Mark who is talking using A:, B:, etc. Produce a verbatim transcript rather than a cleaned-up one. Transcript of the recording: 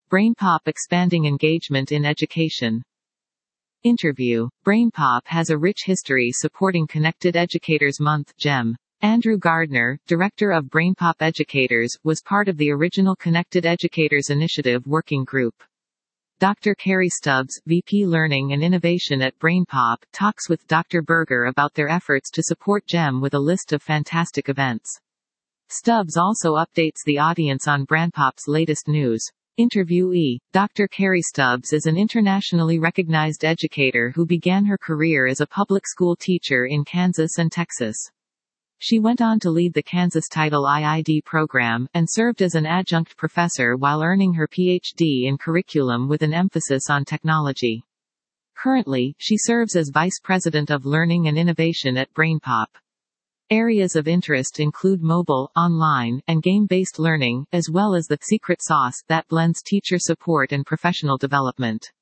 A: BrainPop expanding engagement in education. Interview. BrainPop has a rich history supporting Connected Educators Month, GEM. Andrew Gardner, director of BrainPop Educators, was part of the original Connected Educators Initiative working group. Doctor Carrie Stubbs, V P Learning and Innovation at BrainPop, talks with Doctor Berger about their efforts to support GEM with a list of fantastic events. Stubbs also updates the audience on BrainPop's latest news. Interviewee. Doctor Carrie Stubbs is an internationally recognized educator who began her career as a public school teacher in Kansas and Texas. She went on to lead the Kansas Title I I D program, and served as an adjunct professor while earning her P H D in curriculum with an emphasis on technology. Currently, she serves as Vice President of Learning and Innovation at BrainPop. Areas of interest include mobile, online, and game-based learning, as well as the secret sauce that blends teacher support and professional development.